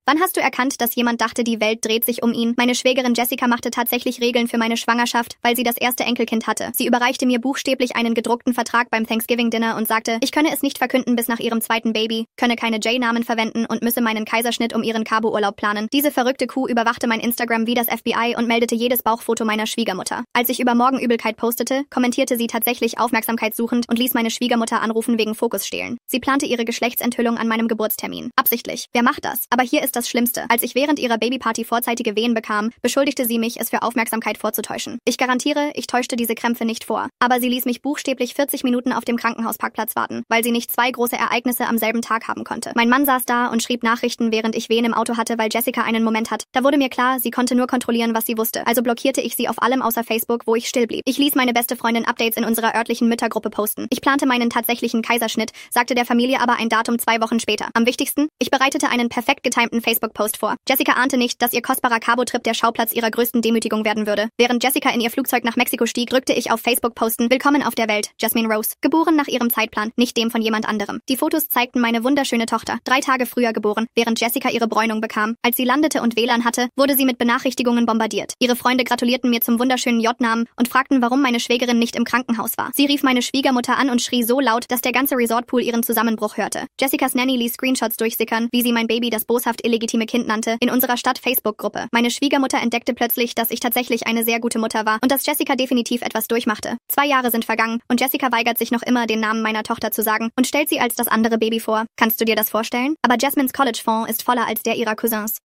Wann hast du erkannt, dass jemand dachte, die Welt dreht sich um ihn? Meine Schwägerin Jessica machte tatsächlich Regeln für meine Schwangerschaft, weil sie das erste Enkelkind hatte. Sie überreichte mir buchstäblich einen gedruckten Vertrag beim Thanksgiving-Dinner und sagte, ich könne es nicht verkünden bis nach ihrem zweiten Baby, könne keine J-Namen verwenden und müsse meinen Kaiserschnitt um ihren Cabo-Urlaub planen. Diese verrückte Kuh überwachte mein Instagram wie das FBI und meldete jedes Bauchfoto meiner Schwiegermutter. Als ich über Morgenübelkeit postete, kommentierte sie tatsächlich aufmerksamkeitssuchend und ließ meine Schwiegermutter anrufen wegen Fokusstehlen. Sie plante ihre Geschlechtsenthüllung an meinem Geburtstermin. Absichtlich. Wer macht das? Aber hier ist das Schlimmste. Als ich während ihrer Babyparty vorzeitige Wehen bekam, beschuldigte sie mich, es für Aufmerksamkeit vorzutäuschen. Ich garantiere, ich täuschte diese Krämpfe nicht vor. Aber sie ließ mich buchstäblich 40 Minuten auf dem Krankenhausparkplatz warten, weil sie nicht zwei große Ereignisse am selben Tag haben konnte. Mein Mann saß da und schrieb Nachrichten, während ich Wehen im Auto hatte, weil Jessica einen Moment hat. Da wurde mir klar, sie konnte nur kontrollieren, was sie wusste. Also blockierte ich sie auf allem außer Facebook, wo ich still blieb. Ich ließ meine beste Freundin Updates in unserer örtlichen Müttergruppe posten. Ich plante meinen tatsächlichen Kaiserschnitt, sagte der Familie aber ein Datum 2 Wochen später. Am wichtigsten, ich bereitete einen perfekt getimten Facebook-Post vor. Jessica ahnte nicht, dass ihr kostbarer Cabo-Trip der Schauplatz ihrer größten Demütigung werden würde. Während Jessica in ihr Flugzeug nach Mexiko stieg, drückte ich auf Facebook posten, Willkommen auf der Welt, Jasmine Rose. Geboren nach ihrem Zeitplan, nicht dem von jemand anderem. Die Fotos zeigten meine wunderschöne Tochter, 3 Tage früher geboren, während Jessica ihre Bräunung bekam. Als sie landete und WLAN hatte, wurde sie mit Benachrichtigungen bombardiert. Ihre Freunde gratulierten mir zum wunderschönen J-Namen und fragten, warum meine Schwägerin nicht im Krankenhaus war. Sie rief meine Schwiegermutter an und schrie so laut, dass der ganze Resortpool ihren Zusammenbruch hörte. Jessicas Nanny ließ Screenshots durchsickern, wie sie mein Baby das boshaft illegitime Kind nannte, in unserer Stadt-Facebook-Gruppe. Meine Schwiegermutter entdeckte plötzlich, dass ich tatsächlich eine sehr gute Mutter war und dass Jessica definitiv etwas durchmachte. 2 Jahre sind vergangen und Jessica weigert sich noch immer, den Namen meiner Tochter zu sagen und stellt sie als das andere Baby vor. Kannst du dir das vorstellen? Aber Jasmines College-Fonds ist voller als der ihrer Cousins.